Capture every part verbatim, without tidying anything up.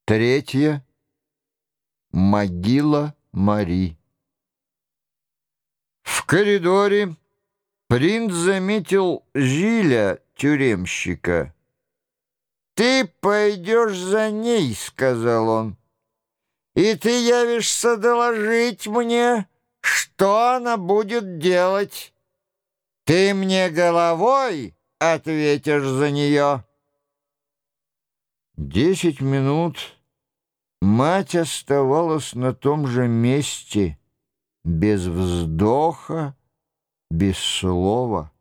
Третье. Могила Мари. В коридоре принц заметил Жиля, тюремщика. «Ты пойдешь за ней», — сказал он, — «и ты явишься доложить мне, что она будет делать. Ты мне головой ответишь за нее». Десять минут мать оставалась на том же месте, без вздоха, без слова.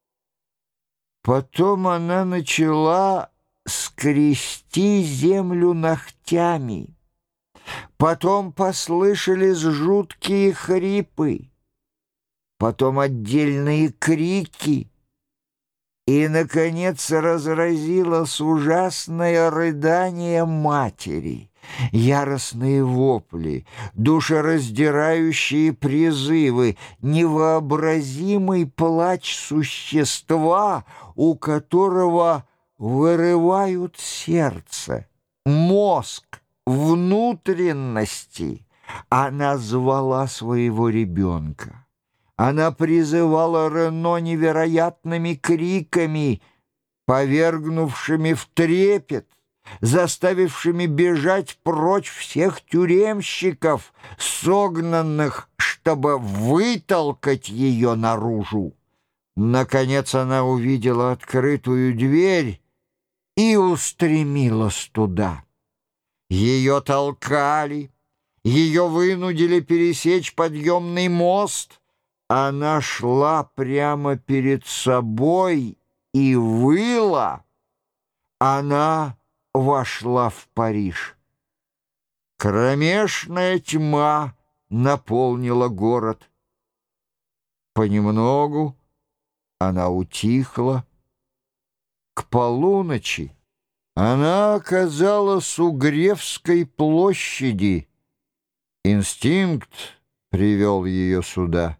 Потом она начала скрести землю ногтями. Потом послышались жуткие хрипы, потом отдельные крики, и, наконец, разразилось ужасное рыдание матери, яростные вопли, душераздирающие призывы, невообразимый плач существа, у которого вырывают сердце, мозг, внутренности. Она звала своего ребенка. Она призывала Рено невероятными криками, повергнувшими в трепет, заставившими бежать прочь всех тюремщиков, согнанных, чтобы вытолкать ее наружу. Наконец она увидела открытую дверь и устремилась туда. Ее толкали, ее вынудили пересечь подъемный мост. Она шла прямо перед собой и выла. Она вошла в Париж. Кромешная тьма наполнила город. Понемногу она утихла. К полуночи она оказалась у Гревской площади. Инстинкт привел ее сюда.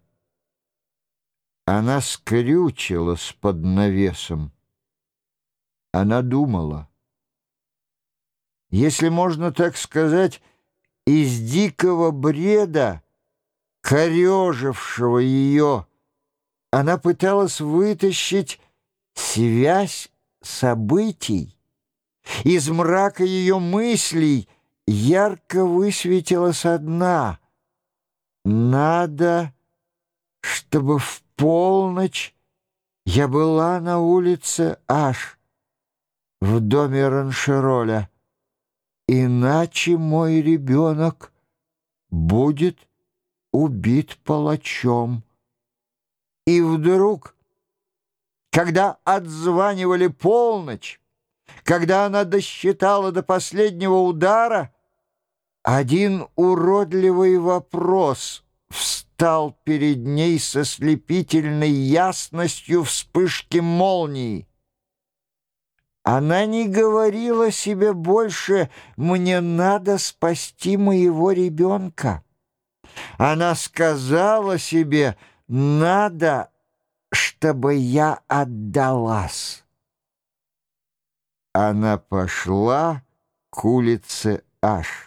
Она скрючилась под навесом. Она думала. Если можно так сказать, из дикого бреда, корежившего ее, она пыталась вытащить связь событий. Из мрака ее мыслей ярко высветилась одна. Надо, чтобы в полночь я была на улице Аш, в доме Раншероля, иначе мой ребенок будет убит палачом. И вдруг, когда отзванивали полночь, когда она досчитала до последнего удара, один уродливый вопрос встал перед ней со слепительной ясностью вспышки молнии. Она не говорила себе больше: «Мне надо спасти моего ребенка». Она сказала себе: «Надо, чтобы я отдалась». Она пошла к улице Аш.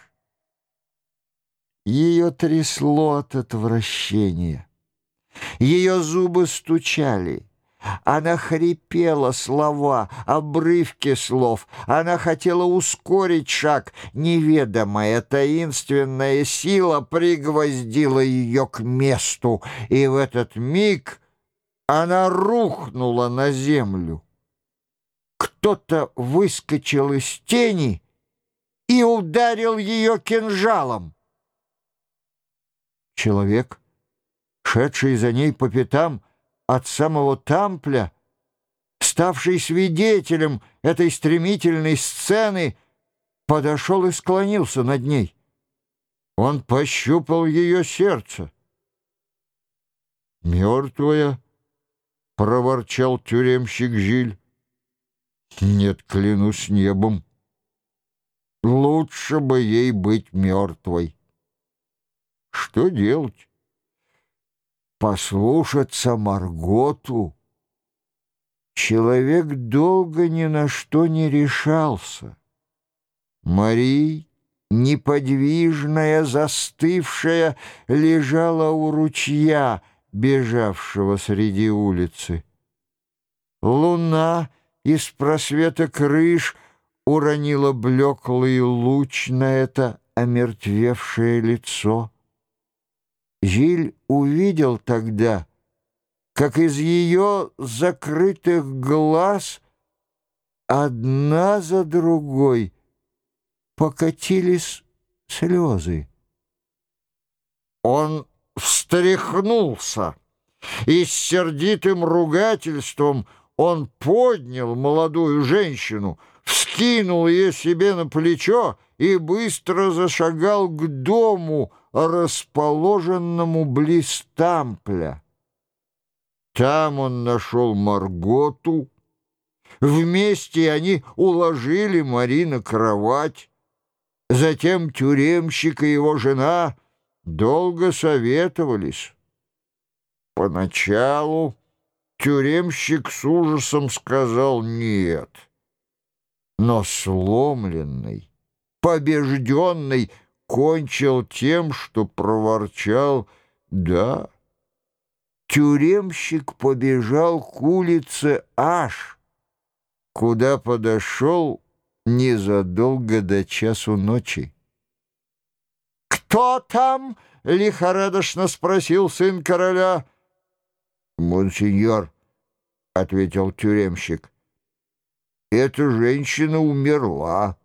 Ее трясло от отвращения. Ее зубы стучали. Она хрипела слова, обрывки слов. Она хотела ускорить шаг. Неведомая таинственная сила пригвоздила ее к месту, и в этот миг она рухнула на землю. Кто-то выскочил из тени и ударил ее кинжалом. Человек, шедший за ней по пятам от самого Тампля, ставший свидетелем этой стремительной сцены, подошел и склонился над ней. Он пощупал ее сердце. «Мертвая?» — проворчал тюремщик Жиль. «Нет, клянусь небом, лучше бы ей быть мертвой». Что делать? Послушаться Марготу? Человек долго ни на что не решался. Мари неподвижная, застывшая, лежала у ручья, бежавшего среди улицы. Луна из просвета крыш уронила блеклый луч на это омертвевшее лицо. Жиль увидел тогда, как из ее закрытых глаз одна за другой покатились слезы. Он встряхнулся, и с сердитым ругательством он поднял молодую женщину, вскинул ее себе на плечо и быстро зашагал к дому, расположенному близ Тампля. Там он нашел Марготу. Вместе они уложили Мари на кровать. Затем тюремщик и его жена долго советовались. Поначалу тюремщик с ужасом сказал «нет». Но сломленный, побежденный, кончил тем, что проворчал «да». Тюремщик побежал к улице Аш, куда подошел незадолго до часу ночи. «Кто там?» — лихорадочно спросил сын короля. «Монсеньор», — ответил тюремщик, — «эта женщина умерла».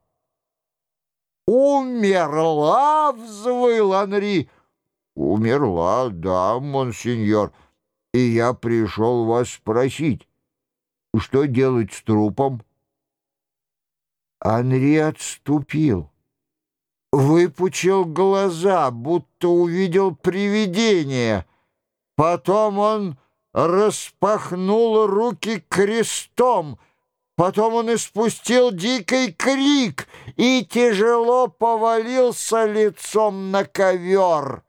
«Умерла?» — взвыл Анри. «Умерла, да, монсеньор, и я пришел вас спросить, что делать с трупом?» Анри отступил, выпучил глаза, будто увидел привидение. Потом он распахнул руки крестом. Потом он испустил дикий крик и тяжело повалился лицом на ковер.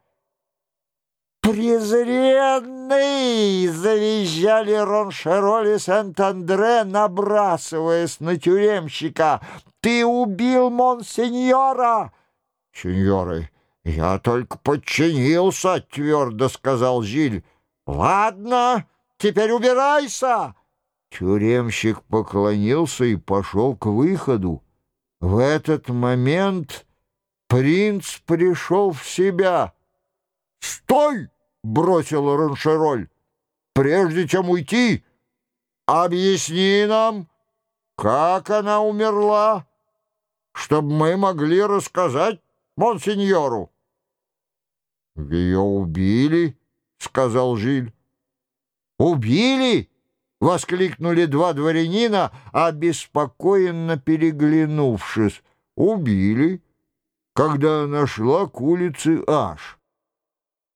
«Презренный!» — завизжали Роншероль и Сент-Андре, набрасываясь на тюремщика. «Ты убил монсеньора!» «Сеньоры, я только подчинился», — твердо сказал Жиль. «Ладно, теперь убирайся!» Тюремщик поклонился и пошел к выходу. В этот момент принц пришел в себя. «Стой!» — бросил Роншероль. «Прежде чем уйти, объясни нам, как она умерла, чтобы мы могли рассказать монсеньору». «Ее убили», — сказал Жиль. «Убили?» — воскликнули два дворянина, обеспокоенно переглянувшись. «Убили, когда она шла к улице Аш».